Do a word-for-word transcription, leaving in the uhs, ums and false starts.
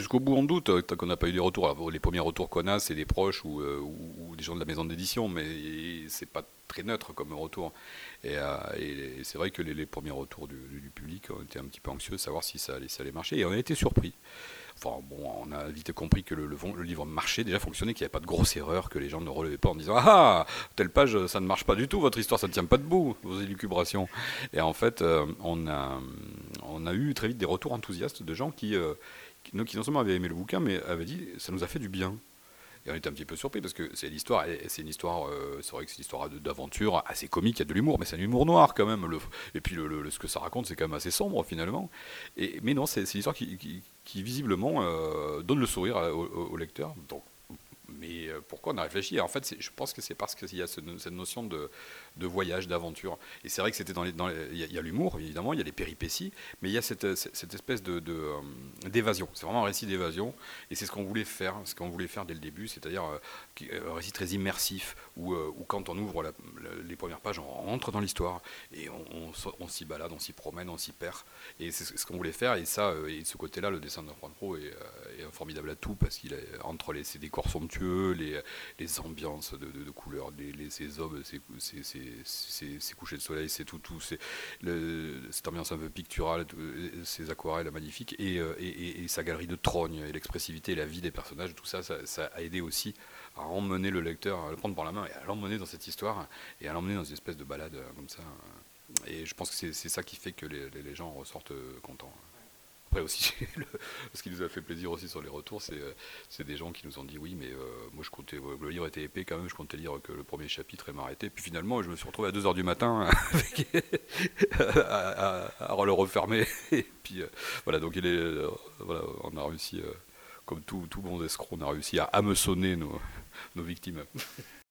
jusqu'au bout, on doute, euh, tant qu'on n'a pas eu des retours. Alors, les premiers retours qu'on a, c'est des proches ou, euh, ou- ou des gens de la maison d'édition, mais c'est pas très neutre comme retour. Et, euh, et c'est vrai que les, les premiers retours du, du public ont été un petit peu anxieux de savoir si ça allait, ça allait marcher. Et on a été surpris. Enfin bon, on a vite compris que le, le, le livre marchait, déjà fonctionnait, qu'il n'y avait pas de grosse erreur, que les gens ne relevaient pas en disant ah, telle page ça ne marche pas du tout, votre histoire ça ne tient pas debout, vos élucubrations. Et en fait, euh, on, a, on a eu très vite des retours enthousiastes de gens qui, euh, qui, qui non seulement avaient aimé le bouquin, mais avaient dit ça nous a fait du bien. Et on était un petit peu surpris parce que c'est l'histoire, c'est une histoire, euh, c'est vrai que c'est une histoire d'aventure assez comique, il y a de l'humour, mais c'est un humour noir quand même. Le, et puis le, le, ce que ça raconte, c'est quand même assez sombre finalement. Et, mais non, c'est une histoire qui, qui, qui visiblement euh, donne le sourire au, au, au lecteur. Donc, mais euh, pourquoi on a réfléchi? En fait, je pense que c'est parce qu'il y a ce, cette notion de, de voyage, d'aventure. Et c'est vrai que c'était dans les, dans les, il y a, y a l'humour, évidemment, il y a les péripéties, mais il y a cette, cette espèce de, de, euh, d'évasion. C'est vraiment un récit d'évasion, et c'est ce qu'on voulait faire, ce qu'on voulait faire dès le début, c'est-à-dire euh, un récit très immersif, où, euh, où quand on ouvre la, la, les premières pages, on rentre dans l'histoire, et on, on, on s'y balade, on s'y promène, on s'y perd. Et c'est ce qu'on voulait faire, et ça, euh, et de ce côté-là, le dessin de Fran Pro est, euh, est un formidable atout, parce qu'il est entre les, ses décors somptueux, les, les ambiances de, de, de couleurs, les, les, ses aubes, ses, ses, ses, ses, ses couchers de soleil, c'est tout, tout c'est le, cette ambiance un peu picturale, tout, ses aquarelles magnifiques, et, et, et sa galerie de trogne, et l'expressivité et la vie des personnages, tout ça, ça, ça a aidé aussi à emmener le lecteur, à le prendre par la main, et à l'emmener dans cette histoire, et à l'emmener dans une espèce de balade comme ça. Et je pense que c'est ça qui fait que les, les gens ressortent contents. Après aussi, le, ce qui nous a fait plaisir aussi sur les retours, c'est des gens qui nous ont dit oui, mais euh, moi je comptais, le livre était épais quand même, je comptais lire que le premier chapitre et m'arrêter. Puis finalement, je me suis retrouvé à deux heures du matin à, à, à, le refermer. Et puis euh, voilà, donc il est, euh, voilà, on a réussi, euh, comme tout, tout bon escroc, on a réussi à hameçonner nos, nos victimes.